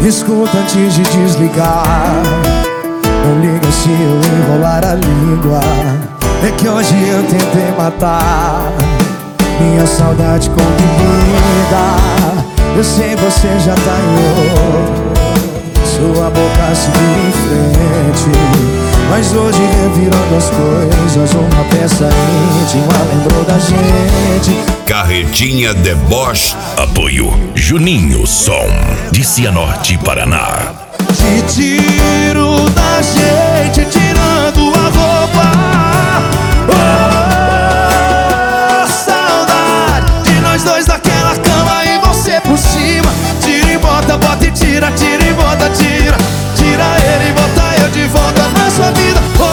Escuta antes de desligar. Não liga se eu enrolar a língua. É que hoje eu tentei matar minha saudade com bebida. Eu sei você já tá em outro, sua boca seguiu em frente. Mas hoje revirando as coisas, uma peça íntima lembrou da gente. Carretinha The Boss. Apoio Juninho Som, de Cianorte, Paraná. Te tiro da gente, tirando a roupa. Oh, saudade de nós dois naquela cama e você por cima. Tira e bota, bota e tira, tira e bota, tira. Tira ele e bota eu de volta na sua vida. Oh,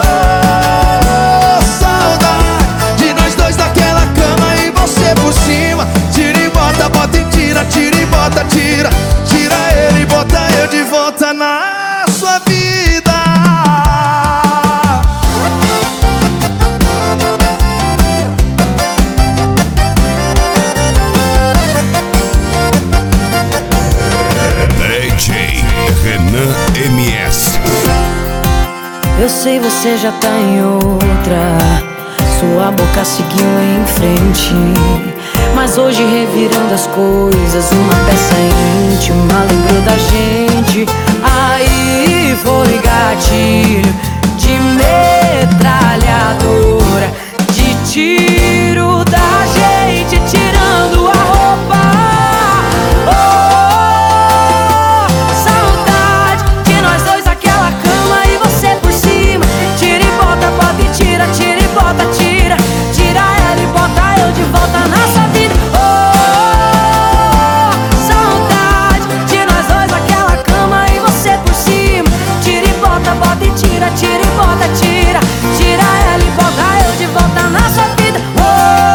saudade de nós dois naquela cama e você por cima. Tira e bota, bota e tira, tira e bota, tira. Tira ele e bota eu de volta na sua vida. DJ Renan MS. Eu sei você já tá em outra, sua boca seguiu em frente. Mas hoje revirando as coisas, uma peça íntima lembrou da gente. Aí foi gatilho de metralhadora, de tiro da gente tirando a roupa. Oh, saudade de nós dois naquela cama e você por cima. Tira e bota, bota e tira, tira e bota, tira. Tira ela e bota eu de volta na sua vida. Oh, saudade de nós dois naquela cama e você por cima. Tira e bota, bota e tira, tira e bota, tira. Tira ela e bota eu de volta na sua vida. Oh,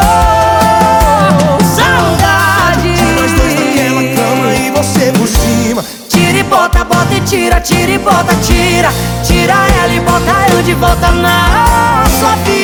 saudade De nós dois naquela cama e você por cima. tira e bota, bota e tira, tira e bota, tira. Tira ela e bota eu de volta na sua vida.